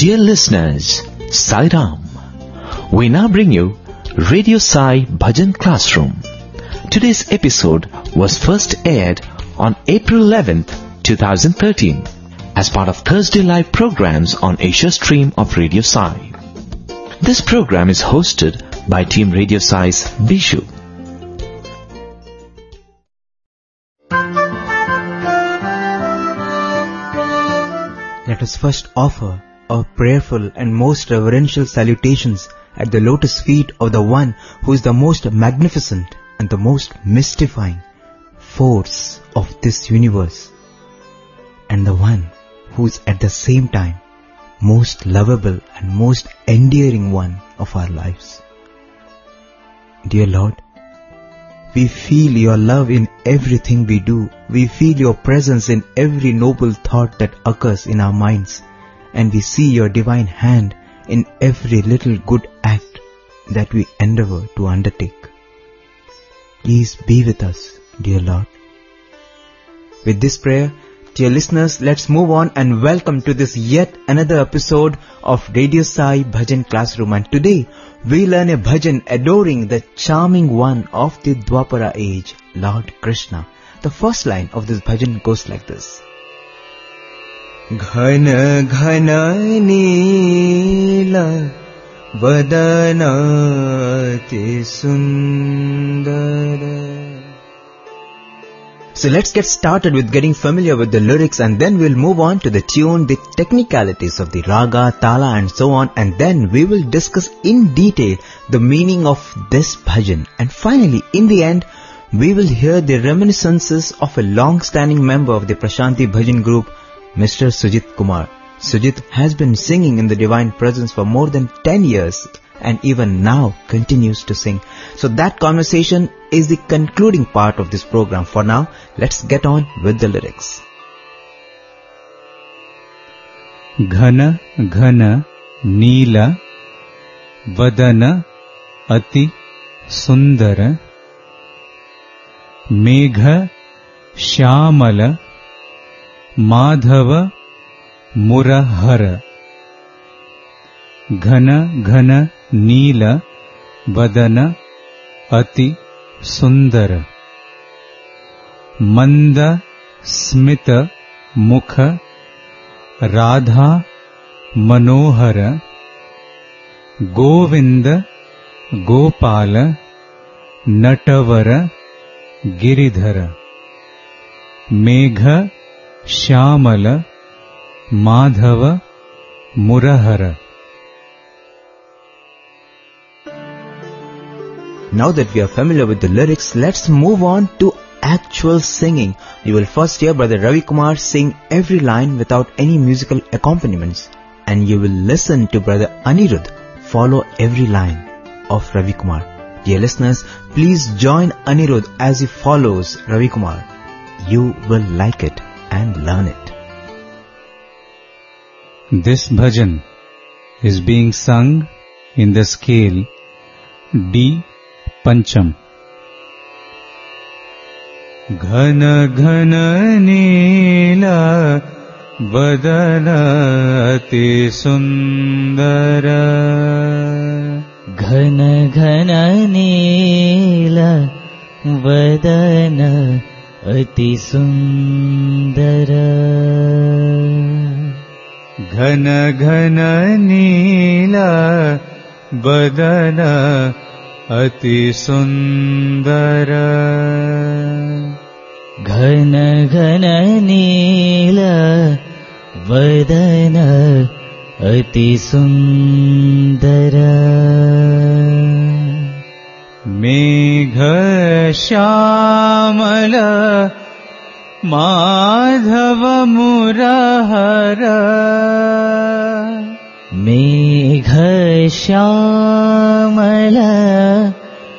Dear listeners, Sai Ram. We now bring you Radio Sai Bhajan Classroom. Today's episode was first aired on April 11th, 2013 as part of Thursday Live programs on Asia Stream of Radio Sai. This program is hosted by Team Radio Sai's Bishu. Let us first offer our prayerful and most reverential salutations at the lotus feet of the one who is the most magnificent and the most mystifying force of this universe, and the one who is at the same time most lovable and most endearing one of our lives. Dear Lord, we feel your love in everything we do. We feel your presence in every noble thought that occurs in our minds. And we see your divine hand in every little good act that we endeavor to undertake. Please be with us, dear Lord. With this prayer, dear listeners, let's move on and welcome to this yet another episode of Radio Sai Bhajan Classroom. And today, we learn a bhajan adoring the charming one of the Dwapara age, Lord Krishna. The first line of this bhajan goes like this. Ghana ghana neela vadanati sundara. So let's get started with getting familiar with the lyrics, and then we'll move on to the tune, the technicalities of the raga, tala and so on, and then we will discuss in detail the meaning of this bhajan. And finally, in the end, we will hear the reminiscences of a long-standing member of the Prashanti Bhajan group, Mr. Sujit Kumar. Sujit has been singing in the Divine Presence for more than 10 years and even now continues to sing. So that conversation is the concluding part of this program. For now, let's get on with the lyrics. Ghana ghana neela vadana ati sundara megha shyamala madhava murahara. Ghana ghana neela vadana ati sundara manda smita mukha radha manohara govinda gopala natavara giridhara megha shyamala madhava murahara. Now that we are familiar with the lyrics, let's move on to actual singing. You will first hear Brother Ravi Kumar sing every line without any musical accompaniments, and you will listen to Brother Anirudh follow every line of Ravi Kumar. Dear listeners, please join Anirudh as he follows Ravi Kumar. You will like it and learn it. This bhajan is being sung in the scale D Pancham. Ghana ghana neela vadana ati sundara. Ghana ghana neela vadana ati sundara. Ghana ghana neela vadana ati sundara. Ghana ghana neela vadana ati sundara. Megha shyamala madhava murahara. Megha shyamala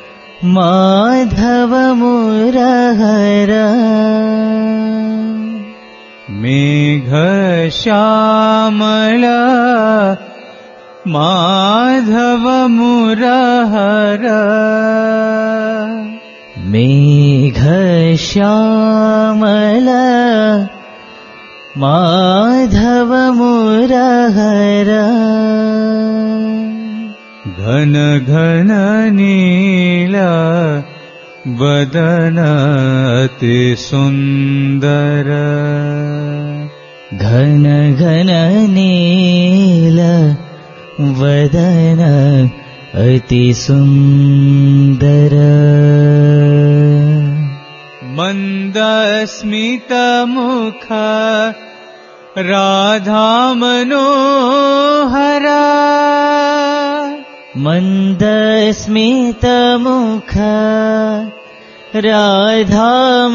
madhava murahara. Megha shyamala madhava murahara. Megha shyamala Madhav मुरहर घन घन नील वदन अति सुंदर घन घन नील वदन अति सुंदर मंद स्मित मुख राधा मनोहर मंद स्मित मुख राधा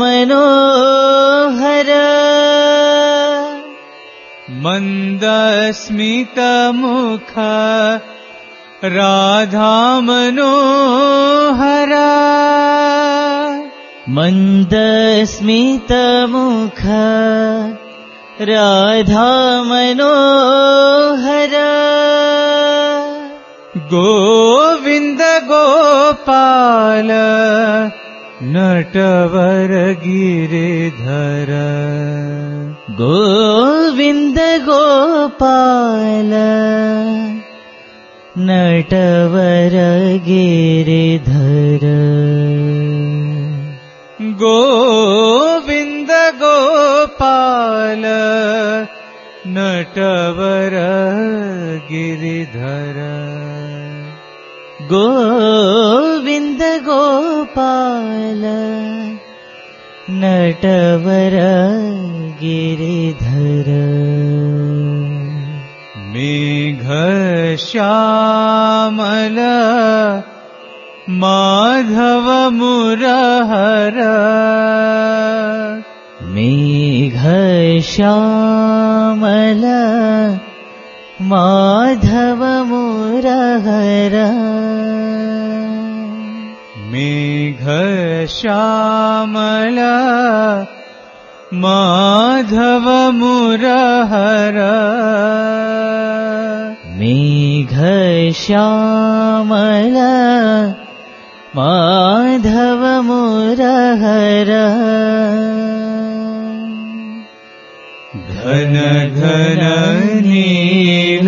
मनोहर मंद स्मित मुख राधा मनोहर मंद स्मित मुख राधा मनोहर गोविंद गोपाल नटवर गिरिधर गोविंद गोपाल नटवर गिरिधर गोविंद गोपाल नटवर गिरिधर गोविंद गोपाल नटवर गिरिधर मेघ श्यामल माधव मुरहर मेघ श्यामल माधव मुरहर मेघ श्यामल माधव मुरहर मेघ श्यामल माधव मुरहर घन घन नील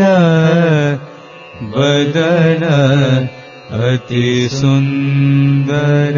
बदन अति सुंदर.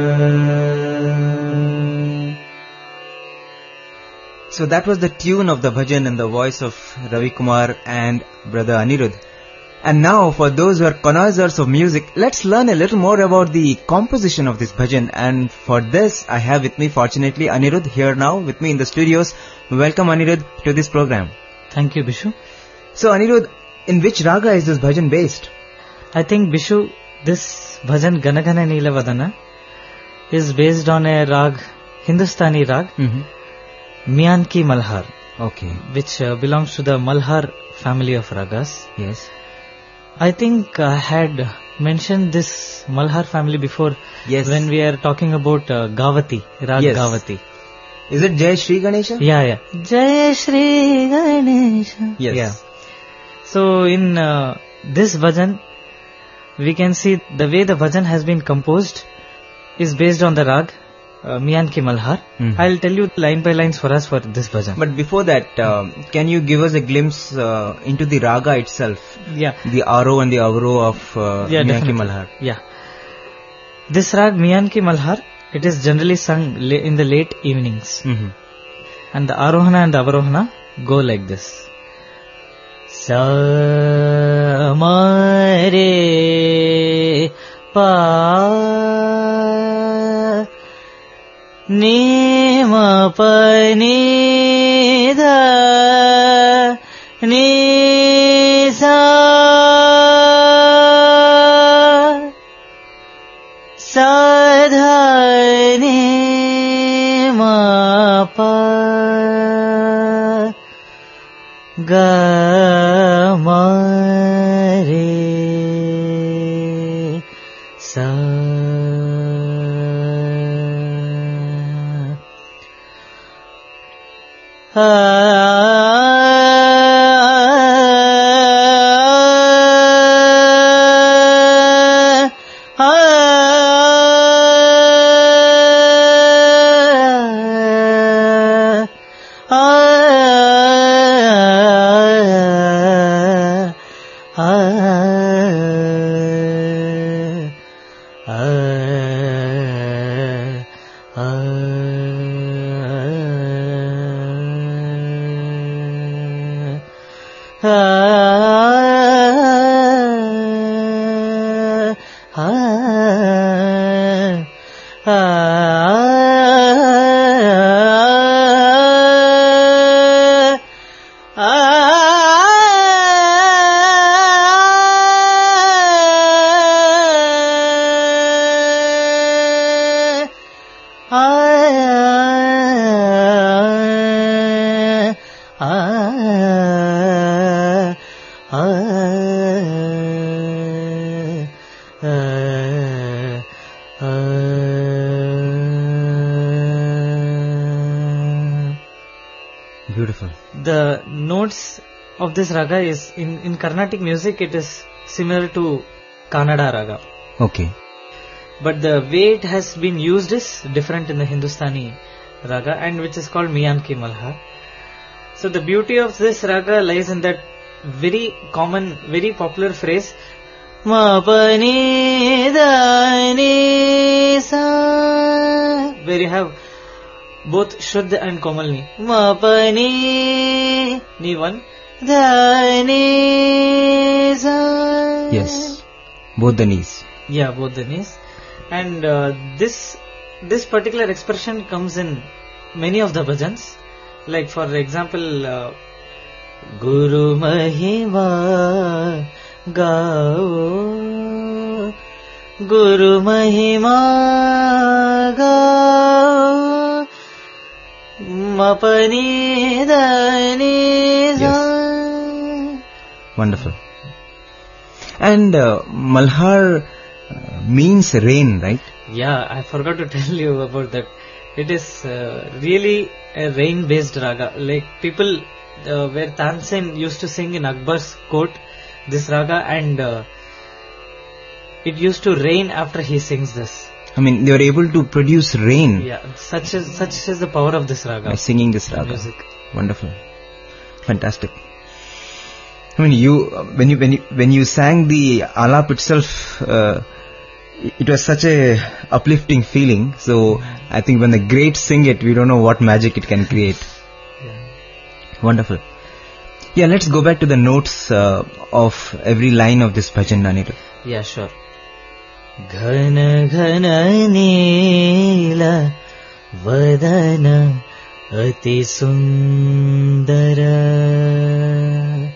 So that was the tune of the bhajan in the voice of Ravi Kumar and brother Anirudh. And now for those who are connoisseurs of music, let's learn a little more about the composition of this bhajan. And for this I have with me fortunately Anirudh here now with me in the studios. Welcome Anirudh to this program. Thank you, Bishu. So Anirudh, in which raga is this bhajan based? I think, Bishu, this bhajan Gana Gana Neela Vadana is based on a rag, Hindustani rag, Miyan Ki Malhar. Okay. Which belongs to the Malhar family of ragas. Yes. I think I had mentioned this Malhar family before. Yes. When we are talking about Gavati, rag Yes. Gavati. Is it Jai Shri Ganesha? Yeah. Jai Shri Ganesha. Yes. Yeah. So in this bhajan, we can see the way the bhajan has been composed is based on the rag Miyan Ki Malhar. I'll tell you line by lines for us for this bhajan. But before that, can you give us a glimpse into the raga itself? Yeah. The aro and the avro of Miyan Ki Malhar. Yeah. This rag Miyan Ki Malhar, it is generally sung in the late evenings. And the arohana and the avarohana go like this. Sa ma re pa ni ma pa ni da ni sa sa dha ni ma pa ga ma re sa. So, in this bhajan, we can see the way the bhajan has been composed is based on the rag Miyan Ki Malhar. And the arohana and the avarohana go like this. Sa ma re pa ni da ni sa sa dha ni ma pa ga ma re sa. So Beautiful. The notes of this raga is in Carnatic music, it is similar to Kannada raga, Okay. but the way it has been used is different in the Hindustani raga, and which is called Miyan Ki Malhar. So the beauty of this raga lies in that very common, very popular phrase, Ma pa ni da ni sa, where you have both Shuddha and Komalni. Ma pa ni, ni one, da ni sa. Yes. Both the knees. Yeah, both the knees. And this particular expression comes in many of the bhajans. Like for example, Guru Mahima Gao, Guru Mahima Gao, Mapani Dani. Yes. Wonderful. And Malhar means rain, right? Yeah, I forgot to tell you about that. It is really a rain-based raga. Like people, where Tansen used to sing in Akbar's court, this raga, and it used to rain after he sings this. I mean, they were able to produce rain Yeah, such is the power of this raga. by singing this raga. Music. Wonderful. Fantastic. I mean, when you sang the alap itself, it was such a uplifting feeling. So I think when the greats sing it, we don't know what magic it can create. Yeah. Wonderful. Yeah, let's go back to the notes of every line of this bhajan, Anirudh. Yeah, sure. Ghana ghana neela vadana ati sundara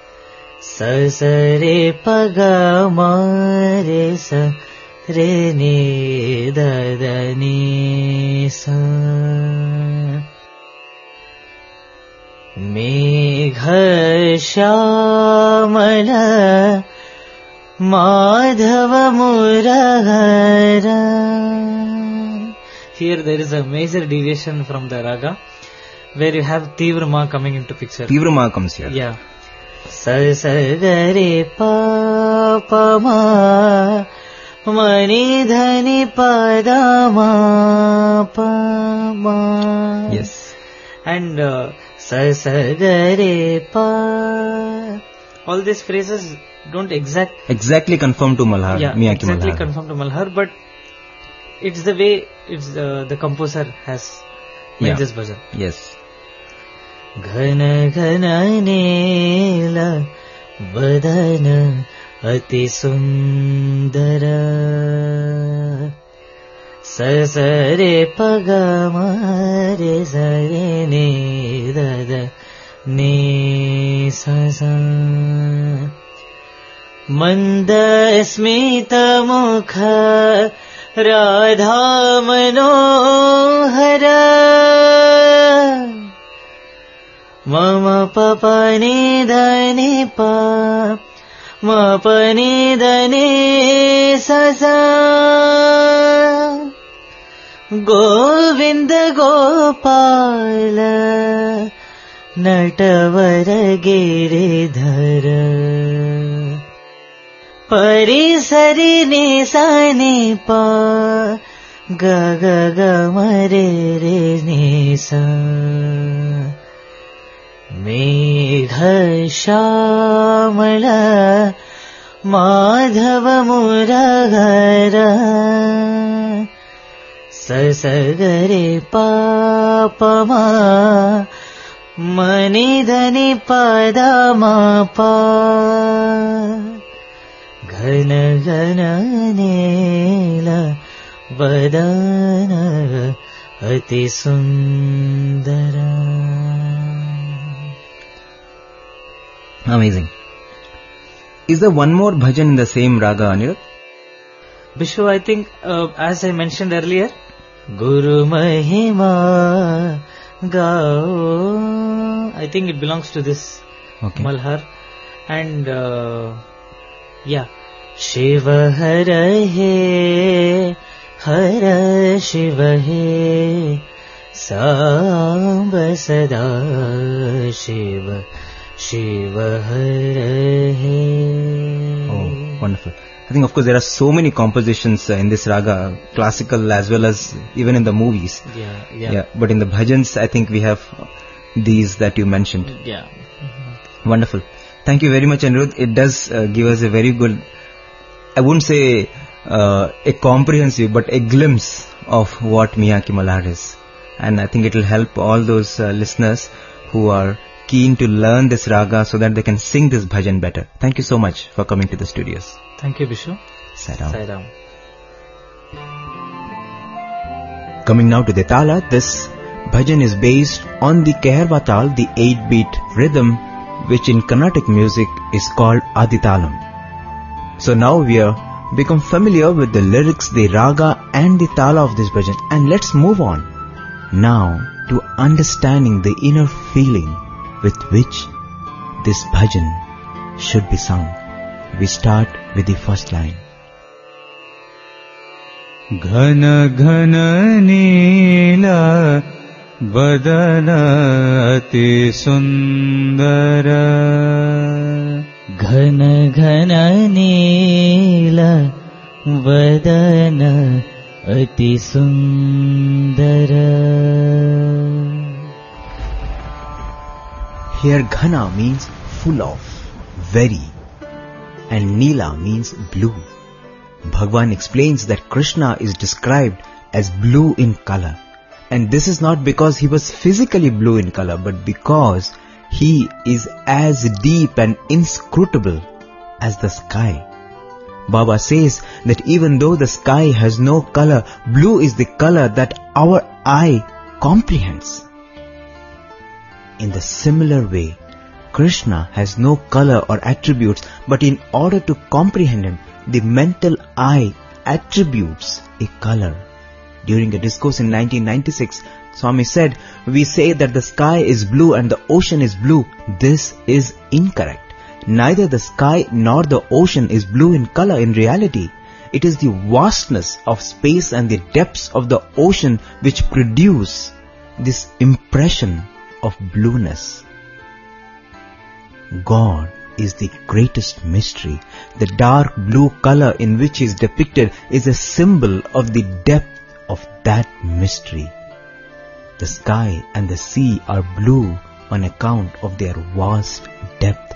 sasare paga mare sa re ne dadani sa megha shyamala Madhava Murahara. Here there is a major deviation from the raga, where you have Tivrama coming into picture. Tivrama comes here. Yeah. Sasagare pa pa ma mani dhani pada ma pa ma. Yes. And Sasagare pa. All these phrases don't exactly conform to Malhar. Yeah, Miyan Ki exactly Malhar. conform to Malhar, but it's the way the composer has made this bhajan. Yes. Ghana ghana neela vadana ati sundara sasare pagama re sare ne dada ne sasa Manda smita mukha Radha manohara Mama papa nidani pa Mapa nidani sasa Govinda Gopala Natavara Giridhara Pari sari ni sa ni pa Ga ga ga ma re re ni sa Megha shyamala Madhava Murahara Sasagare pa pa ma Mani dhani pada ma pa Ghana ghana neela vadana ati sundara. Amazing. Is there one more bhajan in the same raga, Anirudh? Bishu, I think, as I mentioned earlier, Guru Mahima Gao, I think it belongs to this Okay. Malhar. And yeah, Shiv हर शिव हे सांब सदा शिव शिव हर हे. Oh, wonderful. I think, of course, there are so many compositions in this raga, classical as well as even in the movies. Yeah. But in the bhajans, I think we have these that you mentioned. Yeah. Wonderful. Thank you very much, Anirudh. It does give us a very good, I wouldn't say a comprehensive, but a glimpse of what Miyan Ki Malhar is. And I think it will help all those listeners who are keen to learn this raga so that they can sing this bhajan better. Thank you so much for coming to the studios. Thank you, Bishu. Sai Ram. Sai Ram. Coming now to the tala, this bhajan is based on the Keherwa tal, the 8-beat rhythm, which in Carnatic music is called Aditalam. So now we are become familiar with the lyrics, the raga and the tala of this bhajan, and let's move on now to understanding the inner feeling with which this bhajan should be sung. We start with the first line. घन घन नीला बदन अति सुंदर. घन घन नील वदन अति सुंदर. Here ghana means full of, very, and neela means blue. Bhagwan explains that Krishna is described as blue in color. And this is not because he was physically blue in color, but because he is as deep and inscrutable as the sky. Baba says that even though the sky has no color, blue is the color that our eye comprehends. In the similar way, Krishna has no color or attributes, but in order to comprehend him, the mental eye attributes a color. During a discourse in 1996, Swami said, "We say that the sky is blue and the ocean is blue. This is incorrect. Neither the sky nor the ocean is blue in color in reality. It is the vastness of space and the depths of the ocean which produce this impression of blueness." God is the greatest mystery. The dark blue color in which he is depicted is a symbol of the depth of that mystery. The sky and the sea are blue on account of their vast depth.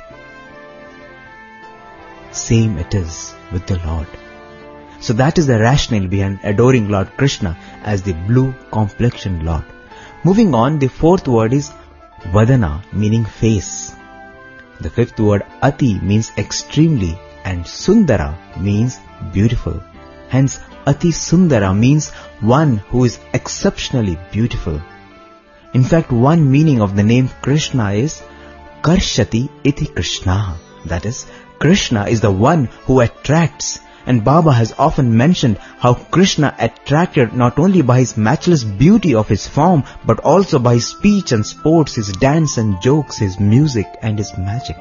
Same it is with the Lord. So that is the rationale behind adoring Lord Krishna as the blue complexioned Lord. Moving on, the fourth word is Vadana, meaning face. The fifth word Ati means extremely, and Sundara means beautiful. Hence, Ati Sundara means one who is exceptionally beautiful. In fact, one meaning of the name Krishna is Karshati iti Krishna. That is, Krishna is the one who attracts. And Baba has often mentioned how Krishna attracted not only by his matchless beauty of his form, but also by his speech and sports, his dance and jokes, his music and his magic.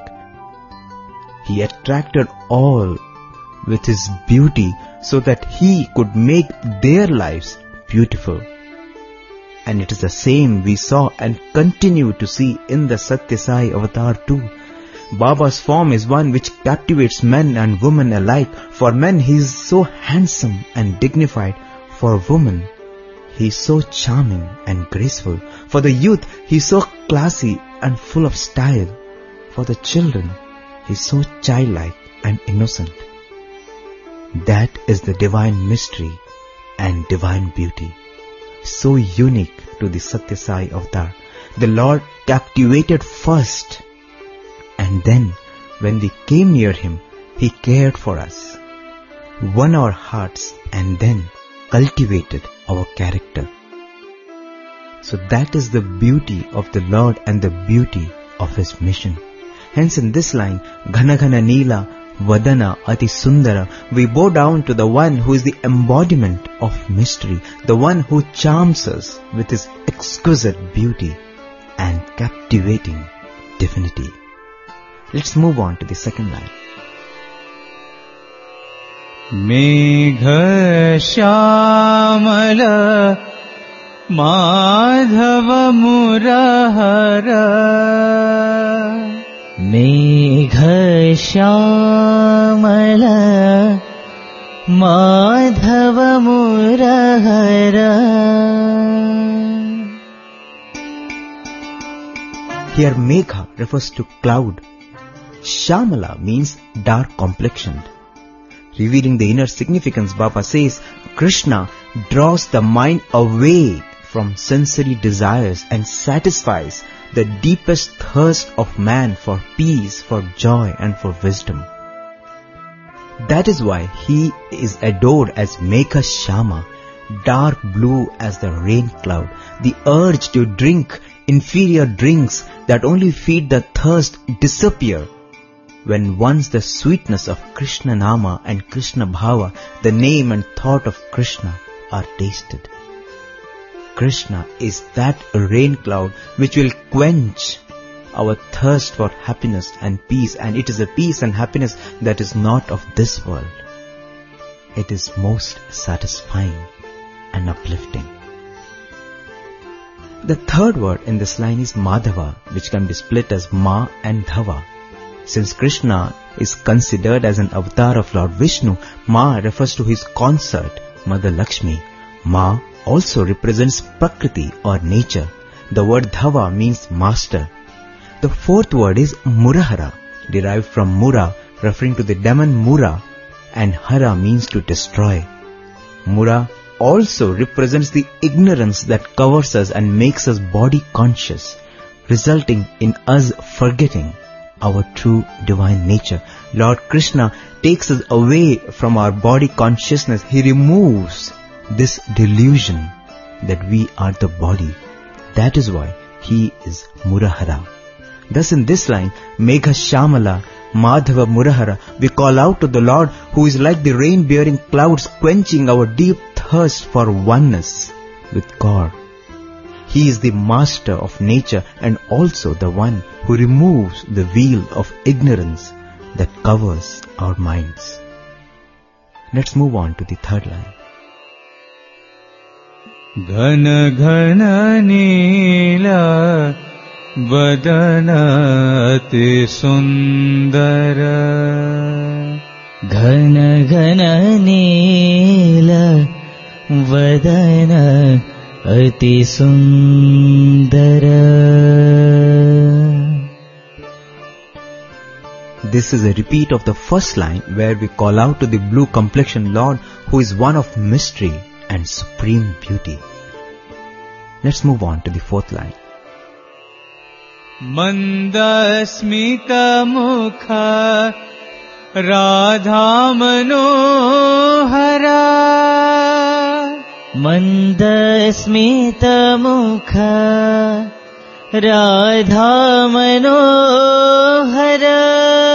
He attracted all with his beauty so that he could make their lives beautiful. And it is the same we saw and continue to see in the Satya Sai avatar too. Baba's form is one which captivates men and women alike. For men, he is so handsome and dignified. For women, he is so charming and graceful. For the youth, he is so classy and full of style. For the children, he is so childlike and innocent. That is the divine mystery and divine beauty, so unique to the Satya Sai avatar. The Lord captivated first, and then when we came near him, he cared for us, won our hearts, and then cultivated our character. So that is the beauty of the Lord and the beauty of his mission. Hence in this line, Ghana Ghana Neela Vadana Ati Sundara, we bow down to the one who is the embodiment of mystery, the one who charms us with his exquisite beauty and captivating divinity. Let's move on to the second line. मेघ श्यामल माधव मुरहर मेघ Shyamal Madhav मुरहर. Here Megha refers to cloud. Shamala means dark complexioned. Revealing the inner significance, Baba says, Krishna draws the mind away from sensory desires and satisfies the deepest thirst of man for peace, for joy and for wisdom. That is why he is adored as Megha Shama, dark blue as the rain cloud. The urge to drink inferior drinks that only feed the thirst disappear when once the sweetness of Krishna Nama and Krishna Bhava, the name and thought of Krishna, are tasted. Krishna is that rain cloud which will quench our thirst for happiness and peace, and it is a peace and happiness that is not of this world. It is most satisfying and uplifting. The third word in this line is Madhava, which can be split as Ma and Dhava. Since Krishna is considered as an avatar of Lord Vishnu, Ma refers to his consort, Mother Lakshmi. Ma also represents Prakriti or nature. The word Dhava means master. The fourth word is Murahara, derived from Mura, referring to the demon Mura, and Hara means to destroy. Mura also represents the ignorance that covers us and makes us body conscious, resulting in us forgetting our true divine nature. Lord Krishna takes us away from our body consciousness. He removes this delusion that we are the body. That is why he is Murahara. Thus in this line, Megha Shamala, Madhava Murahara, we call out to the Lord who is like the rain-bearing clouds, quenching our deep thirst for oneness with God. He is the master of nature and also the one who removes the veil of ignorance that covers our minds. Let's move on to the third line. Ghana ghana neela vadana ati sundara. Ghana ghana neela vadana ati sundara. This is a repeat of the first line where we call out to the blue complexion Lord who is one of mystery and supreme beauty. Let's move on to the fourth line. Mandasmita mukha Radha Manohara. Mandasmita mukha Radha Manohara.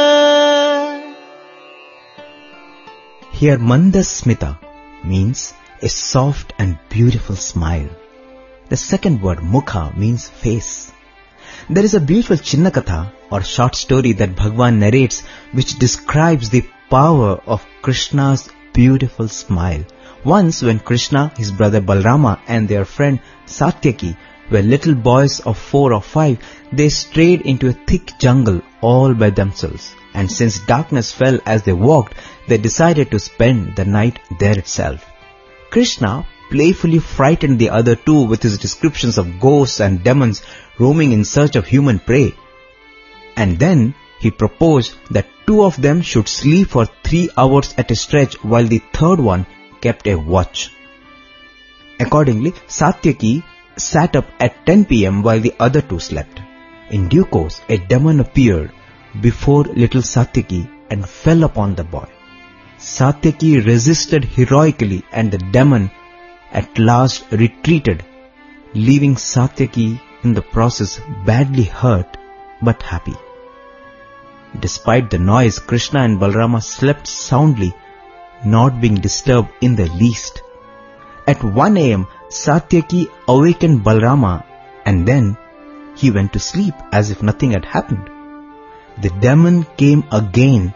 Here Mandasmita means a soft and beautiful smile. The second word Mukha means face. There is a beautiful Chinnakatha or short story that Bhagwan narrates which describes the power of Krishna's beautiful smile. Once when Krishna, his brother Balarama and their friend Satyaki were little boys of 4 or 5, they strayed into a thick jungle all by themselves. And since darkness fell as they walked, they decided to spend the night there itself. Krishna playfully frightened the other two with his descriptions of ghosts and demons roaming in search of human prey. And then he proposed that 2 of them should sleep for 3 hours at a stretch while the third one kept a watch. Accordingly, Satyaki sat up at 10 p.m. while the other 2 slept. In due course, a demon appeared before little Satyaki and fell upon the boy. Satyaki resisted heroically and the demon at last retreated, leaving Satyaki in the process badly hurt but happy. Despite the noise, Krishna and Balarama slept soundly, not being disturbed in the least. At 1 a.m., Satyaki awakened Balarama and then he went to sleep as if nothing had happened. The demon came again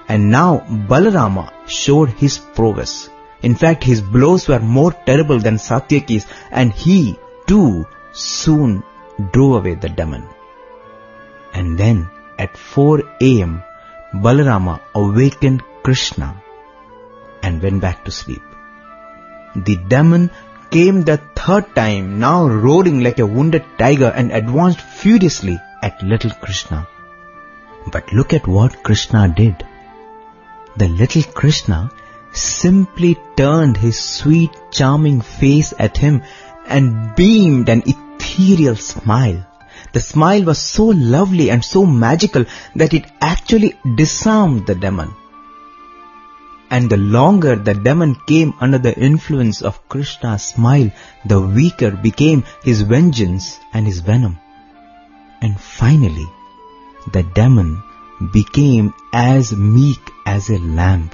And now Balarama showed his prowess. In fact, his blows were more terrible than Satyaki's, and he too soon drove away the demon. And then at 4 a.m., Balarama awakened Krishna and went back to sleep. The demon came the third time, now roaring like a wounded tiger, and advanced furiously at little Krishna. But look at what Krishna did. The little Krishna simply turned his sweet, charming face at him and beamed an ethereal smile. The smile was so lovely and so magical that it actually disarmed the demon. And the longer the demon came under the influence of Krishna's smile, the weaker became his vengeance and his venom. And finally, the demon became as meek as a lamb.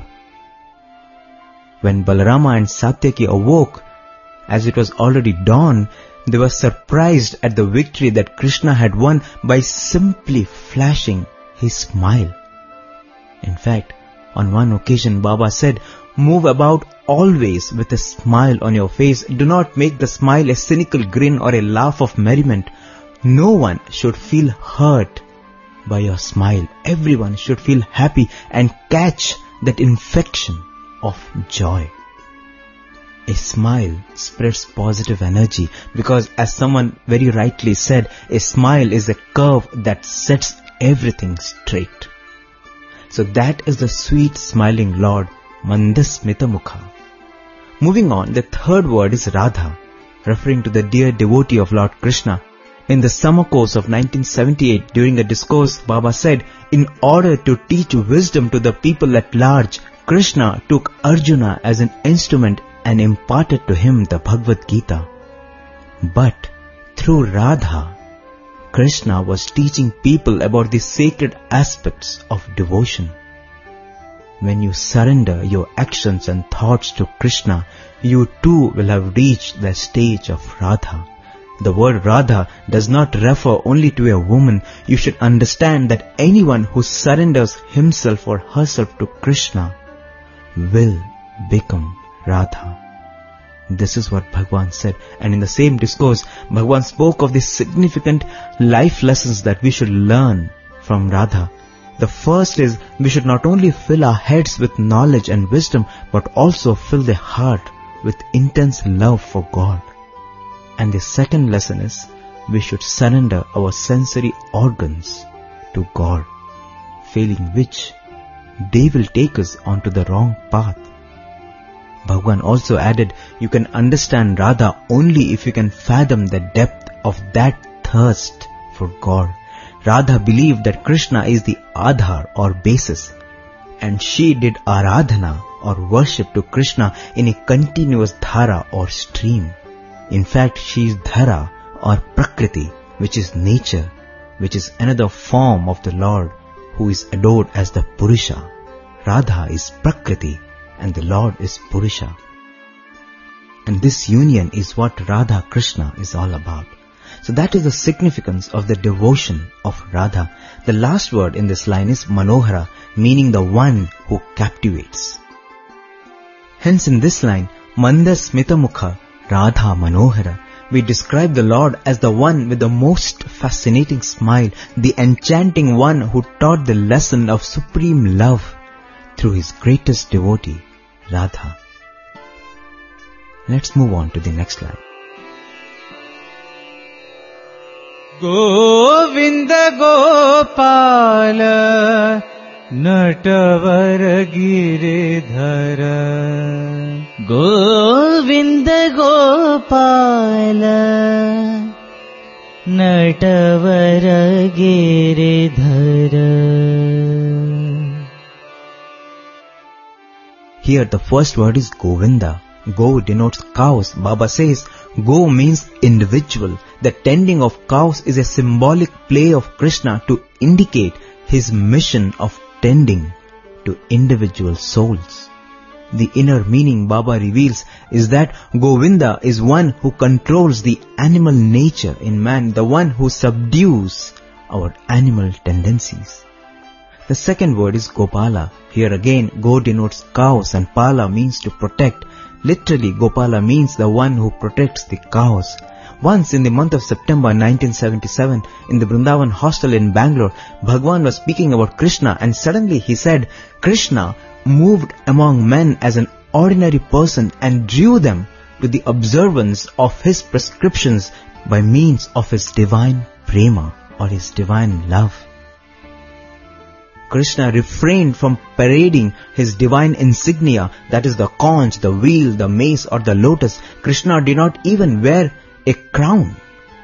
When Balarama and Satyaki awoke, as it was already dawn, they were surprised at the victory that Krishna had won by simply flashing his smile. In fact, on one occasion Baba said, "Move about always with a smile on your face. Do not make the smile a cynical grin or a laugh of merriment. No one should feel hurt by your smile. Everyone should feel happy and catch that infection of joy." A smile spreads positive energy because, as someone very rightly said, a smile is a curve that sets everything straight. So that is the sweet smiling Lord, Mandasmita Mukha. Moving on, the third word is Radha, referring to the dear devotee of Lord Krishna. In the summer course of 1978, during a discourse, Baba said, in order to teach wisdom to the people at large, Krishna took Arjuna as an instrument and imparted to him the Bhagavad Gita. But through Radha, Krishna was teaching people about the sacred aspects of devotion. When you surrender your actions and thoughts to Krishna, you too will have reached the stage of Radha. The word Radha does not refer only to a woman. You should understand that anyone who surrenders himself or herself to Krishna will become Radha. This is what Bhagwan said, and in the same discourse, Bhagwan spoke of the significant life lessons that we should learn from Radha. The first is, we should not only fill our heads with knowledge and wisdom, but also fill the heart with intense love for God. And the second lesson is, we should surrender our sensory organs to God, failing which they will take us onto the wrong path. Bhagwan also added, you can understand Radha only if you can fathom the depth of that thirst for God. Radha believed that Krishna is the Adhar or basis, and she did Aradhana or worship to Krishna in a continuous dhara or stream. In fact, she is Dhara or Prakriti, which is nature, which is another form of the Lord who is adored as the Purusha. Radha is Prakriti and the Lord is Purusha. And this union is what Radha Krishna is all about. So that is the significance of the devotion of Radha. The last word in this line is Manohara, meaning the one who captivates. Hence in this line, Mandasmita Mukha Radha Manohara, we describe the Lord as the one with the most fascinating smile, the enchanting one who taught the lesson of supreme love through his greatest devotee, Radha. Let's move on to the next line. Govinda Gopala Natavara Giridhara. Govinda Gopala Natavara Giridhara. Here the first word is Govinda. Go denotes cows. Baba says, Go means individual. The tending of cows is a symbolic play of Krishna to indicate his mission of tending to individual souls. The inner meaning Baba reveals is that Govinda is one who controls the animal nature in man, the one who subdues our animal tendencies. The second word is Gopala. Here again, Go denotes cows and Pala means to protect. Literally, Gopala means the one who protects the cows. Once in the month of September 1977, in the Vrindavan hostel in Bangalore, Bhagwan was speaking about Krishna and suddenly he said, Krishna moved among men as an ordinary person and drew them to the observance of his prescriptions by means of his divine prema or his divine love. Krishna refrained from parading his divine insignia, that is the conch, the wheel, the mace or the lotus. Krishna did not even wear a crown.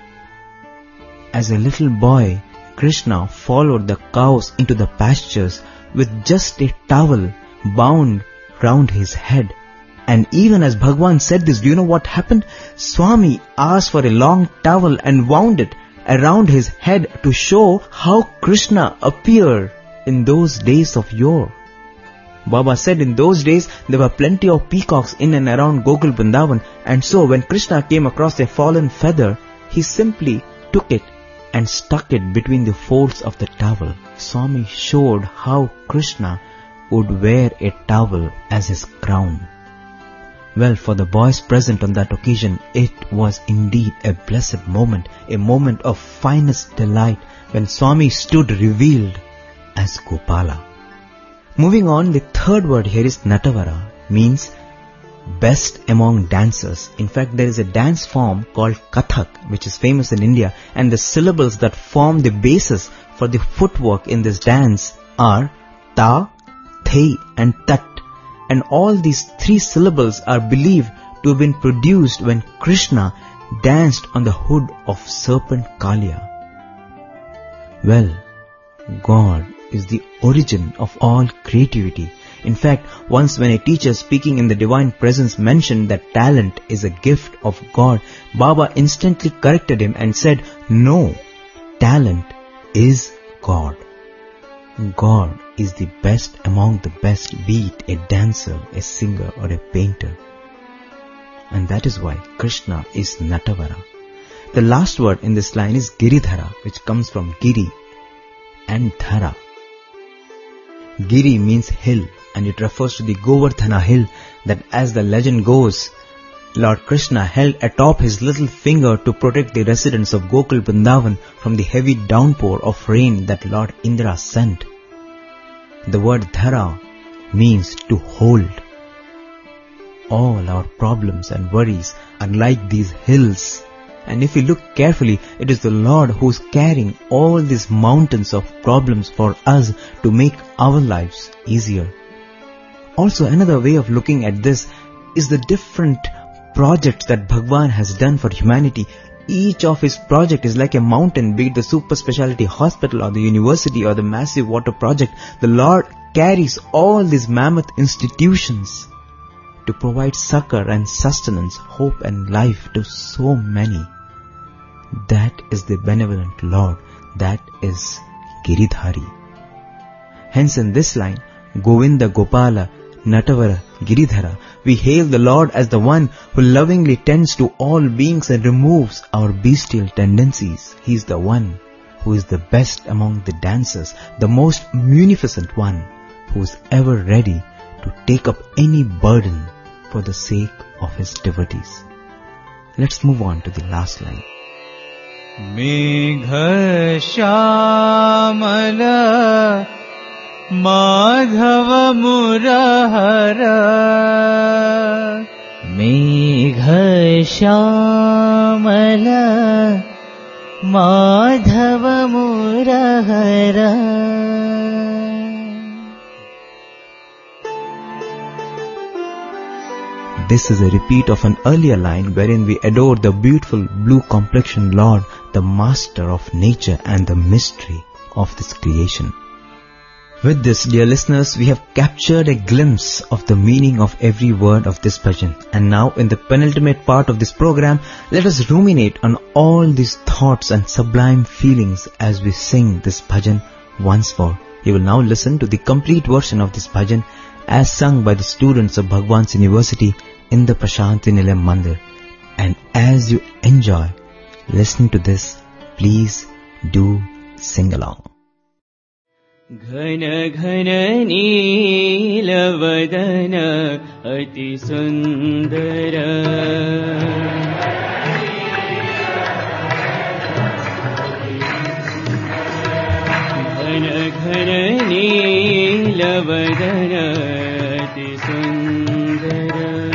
As a little boy, Krishna followed the cows into the pastures with just a towel bound round his head. And even as Bhagwan said this, do you know what happened? Swami asked for a long towel and wound it around his head to show how Krishna appeared in those days of yore. Baba said in those days there were plenty of peacocks in and around Gokul Vrindavan, and so when Krishna came across a fallen feather, he simply took it and stuck it between the folds of the towel. Swami showed how Krishna would wear a towel as his crown. Well, for the boys present on that occasion, it was indeed a blessed moment, a moment of finest delight when Swami stood revealed as Gopala. Moving on, the third word here is Natavara, means best among dancers. In fact, there is a dance form called Kathak, which is famous in India, and the syllables that form the basis for the footwork in this dance are Ta, Thei and Tat. And all these three syllables are believed to have been produced when Krishna danced on the hood of serpent Kalia. Well, God is the origin of all creativity. In fact, once when a teacher speaking in the divine presence mentioned that talent is a gift of God, Baba instantly corrected him and said, no, talent is God. God is the best among the best, be it a dancer, a singer or a painter. And that is why Krishna is Natavara. The last word in this line is Giridhara, which comes from Giri and Dhara. Giri means hill, and it refers to the Govardhana hill that, as the legend goes, Lord Krishna held atop his little finger to protect the residents of Gokul Vrindavan from the heavy downpour of rain that Lord Indra sent. The word Dhara means to hold. All our problems and worries are like these hills. And if we look carefully, it is the Lord who is carrying all these mountains of problems for us to make our lives easier. Also, another way of looking at this is the different projects that Bhagwan has done for humanity. Each of his project is like a mountain, be it the super speciality hospital or the university or the massive water project. The Lord carries all these mammoth institutions to provide succor and sustenance, hope and life to so many. That is the benevolent Lord. That is Giridhari. Hence in this line, Govinda Gopala Natavara Giridhara, we hail the Lord as the one who lovingly tends to all beings and removes our bestial tendencies. He is the one who is the best among the dancers, the most munificent one, who is ever ready to take up any burden for the sake of his devotees. Let's move on to the last line. Megha Shyamala Madhava Murahara. Megha Shyamala Madhava Murahara. This is a repeat of an earlier line wherein we adore the beautiful blue-complexioned Lord, the master of nature and the mystery of this creation. With this, dear listeners, we have captured a glimpse of the meaning of every word of this bhajan. And now, in the penultimate part of this program, let us ruminate on all these thoughts and sublime feelings as we sing this bhajan once more. You will now listen to the complete version of this bhajan as sung by the students of Bhagwan's University in the Prashanti Nilayam Mandir. And as you enjoy listening to this, please do sing along. घन घन नीलवदन अति सुंदर घन घन नीलवदन अति सुंदर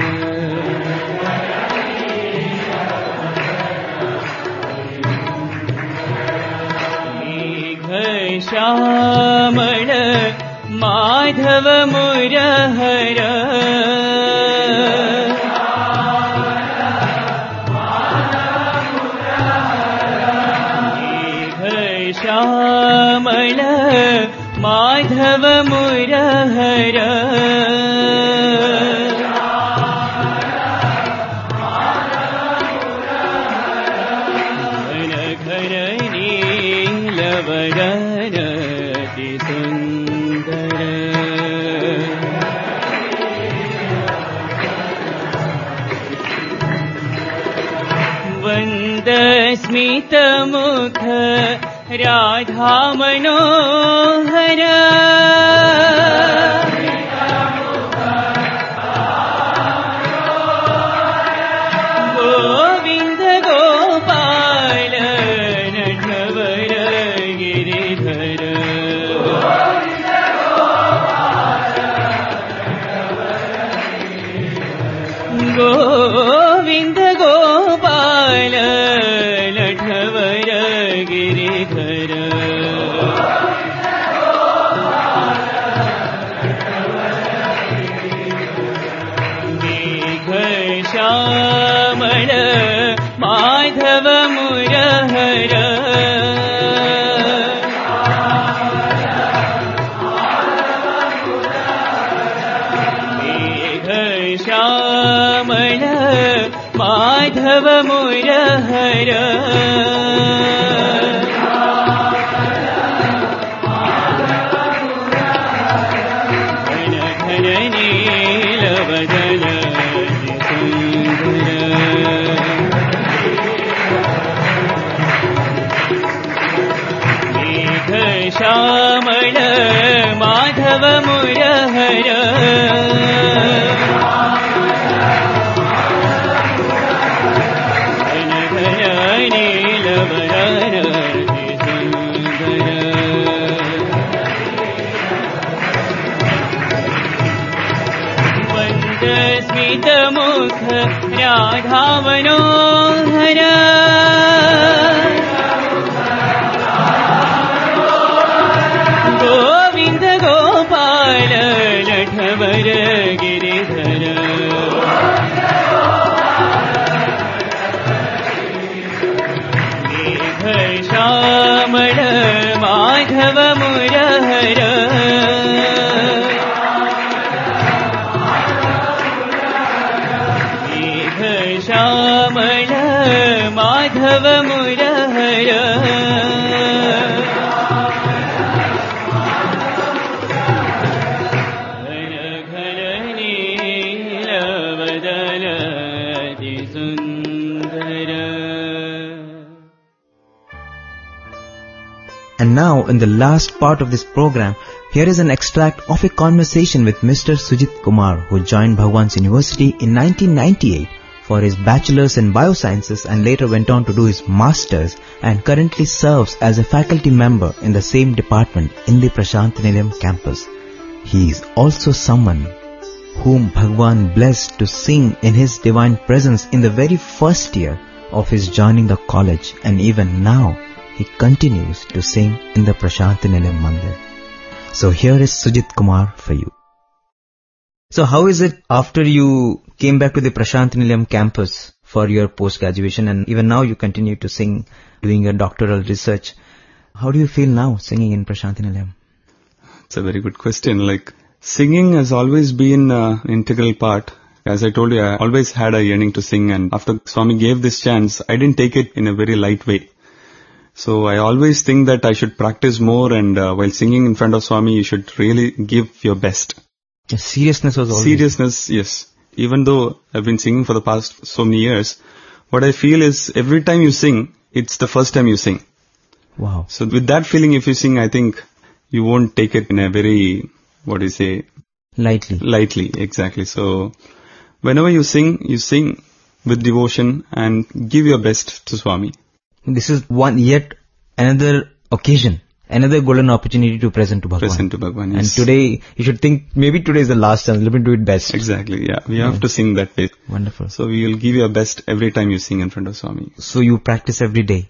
श्यामल माधव मुरहर श्यामल माधव मुरहर घन घन नीलवदन अति सुंदर वंद स्मित मुख राधा मनोहर गोविंद गोपाल नटवर गिरिधर गोविंद गोपाल नटवर गिरिधर मेघ श्यामल माधव मुरहर मेघ श्यामल माधव मुरहर घन घन नीलवदन अति सुंदर मेघ श्यामल माधव मुरहर घन घन नीलवदन अति सुंदर वंद स्मित मुख राधा मनोहर गोविंद गोपाल नटवर गिरिधर मेघ श्यामल माधव मुरहर मेघ श्यामल माधव मुरहर घन घन नीलवदन अति सुंदर And now, in the last part of this program, here is an extract of a conversation with Mr. Sujit Kumar, who joined Bhagwan's University in 1998 for his bachelor's in biosciences and later went on to do his master's and currently serves as a faculty member in the same department in the Prashant Nilayam campus. He is also someone whom Bhagwan blessed to sing in his divine presence in the very first year of his joining the college, and even now he continues to sing in the Prashant Nilayam Mandir. So here is Sujit Kumar for you. So how is it after you came back to the Prashant Nilayam campus for your post-graduation and even now you continue to sing, doing your doctoral research? How do you feel now singing in Prashant Nilayam? It's a very good question. Like, singing has always been an integral part. As I told you, I always had a yearning to sing, and after Swami gave this chance, I didn't take it in a very light way. So I always think that I should practice more, and while singing in front of Swami, you should really give your best. The seriousness was always... Seriousness, yes. Even though I've been singing for the past so many years, what I feel is every time you sing, it's the first time you sing. Wow. So with that feeling, if you sing, I think you won't take it in a very, what do you say, lightly, exactly. So whenever you sing with devotion and give your best to Swami. This is yet another occasion, another golden opportunity to present to Bhagwan. Yes. And today, you should think, maybe today is the last chance, let me do it best. Exactly, yeah. We have to sing that way. Wonderful. So we will give your best every time you sing in front of Swami. So you practice every day?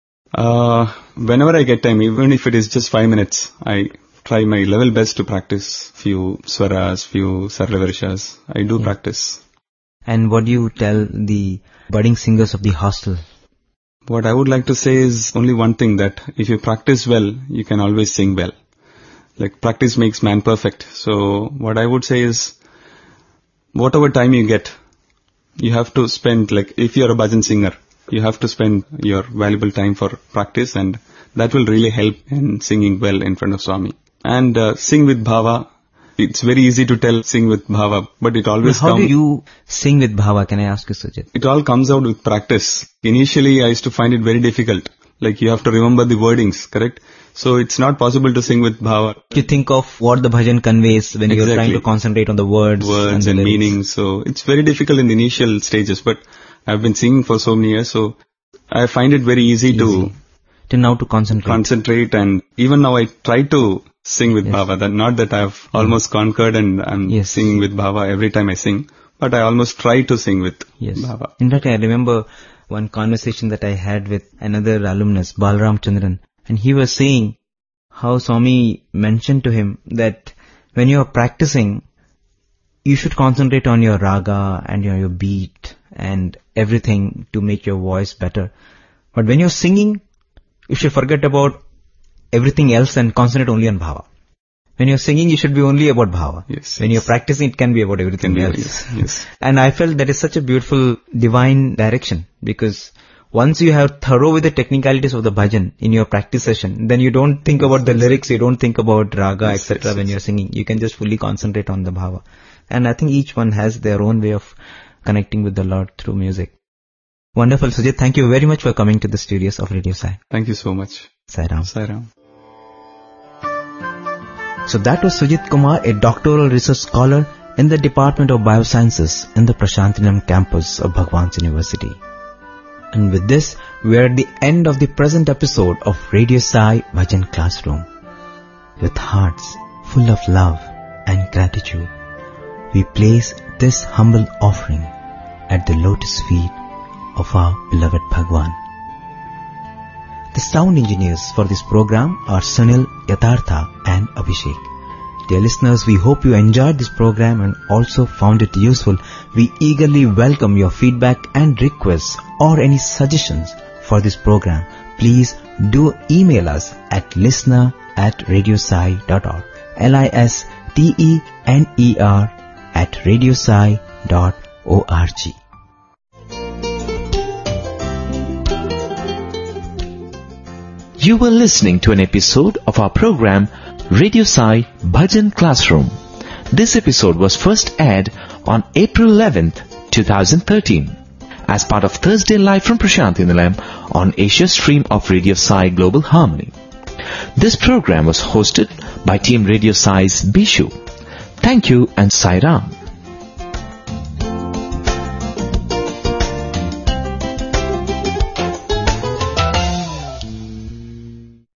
Whenever I get time, even if it is just 5 minutes, I try my level best to practice few swaras, few sarlavarshas. I do practice. And what do you tell the budding singers of the hostel? What I would like to say is only one thing, that if you practice well, you can always sing well. Like practice makes man perfect. So what I would say is, whatever time you get, you have to spend, like if you're a bhajan singer, you have to spend your valuable time for practice, and that will really help in singing well in front of Swami. And sing with bhava. It's very easy to tell sing with bhava, but it always comes. How do you sing with bhava? Can I ask you, Sujit? It all comes out with practice. Initially, I used to find it very difficult. Like you have to remember the wordings, correct? So it's not possible to sing with bhava. You think of what the bhajan conveys when you're trying to concentrate on the words and meanings. So it's very difficult in the initial stages, but I've been singing for so many years, so I find it very easy to concentrate. And even now I try to sing with bhava. That not that I've almost conquered and I'm singing with bhava every time I sing, but I almost try to sing with bhava. In fact, I remember one conversation that I had with another alumnus, Balram Chandran, and he was saying how Swami mentioned to him that when you are practicing, you should concentrate on your raga and your beat and everything to make your voice better. But when you're singing, you should forget about everything else and concentrate only on bhava. When you're singing, you should be only about bhava. When you're practicing, it can be about everything else. Yes. And I felt that is such a beautiful divine direction, because once you have thorough with the technicalities of the bhajan in your practice session, then you don't think about the lyrics, you don't think about raga, etc. When you're singing. You can just fully concentrate on the bhava. And I think each one has their own way of connecting with the Lord through music. Wonderful, Sujit. Thank you very much for coming to the studios of Radio Sai. Thank you so much. Sai Ram. Sai Ram. So that was Sujit Kumar, a doctoral research scholar in the Department of Biosciences in the Prashantinam campus of Bhagwan's University. And with this, we are at the end of the present episode of Radio Sai Bhajan Classroom. With hearts full of love and gratitude, we place this humble offering at the lotus feet of our beloved Bhagwan. The sound engineers for this program are Sunil, Yathartha and Abhishek. Dear listeners, we hope you enjoyed this program and also found it useful. We eagerly welcome your feedback and requests or any suggestions for this program. Please do email us at listener@radiosai.org. listener@radiosai.org. You were listening to an episode of our program Radio Sai Bhajan Classroom. This episode was first aired on April 11th, 2013 as part of Thursday Live from Prashanthi Nilayam on Asia stream of Radio Sai Global Harmony. This program was hosted by Team Radio Sai's Bishu. Thank you and Sai Ram.